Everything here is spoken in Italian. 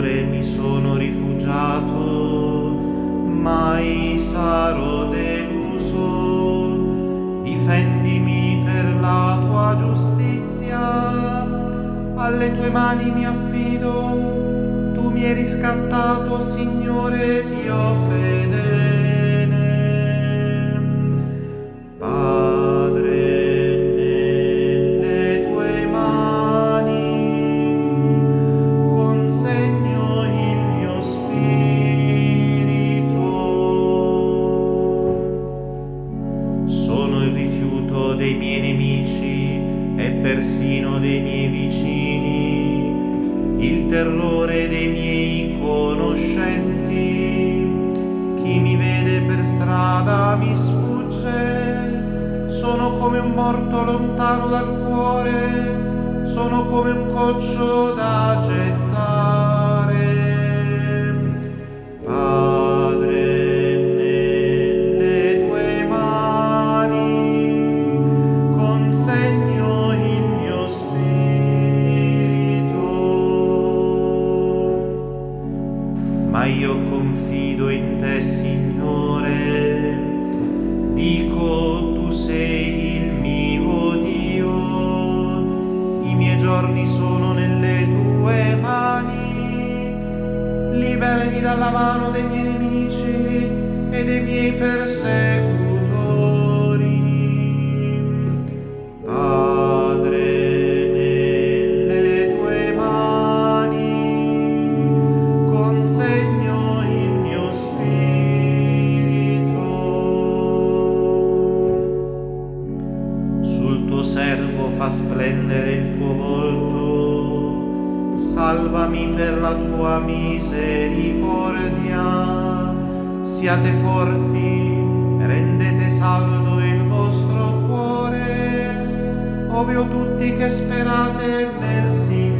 Signore, mi sono rifugiato, mai sarò deluso. Difendimi per la tua giustizia, alle tue mani mi affido. Tu mi hai riscattato, Signore Dio fedele. Padre, nelle tue mani consegno il mio spirito. Sono il rifiuto dei miei nemici e persino dei miei vicini, il terrore dei miei conoscenti. Chi mi vede per strada mi sfugge, sono come un morto lontano dal cuore, sono come un coccio da gettare. Padre, nelle tue mani consegno il mio spirito, ma io confido in te, Signore, dico tu sei il mio Dio, i miei giorni sono nelle tue mani, liberami dalla mano dei miei nemici e dei miei persecutori. Padre, nelle tue mani consegno il mio spirito. Sul tuo servo fa splendere il tuo volto, salvami per la tua misericordia. Siate forti, rendete saldo il vostro cuore, ovvio tutti che sperate nel Signore.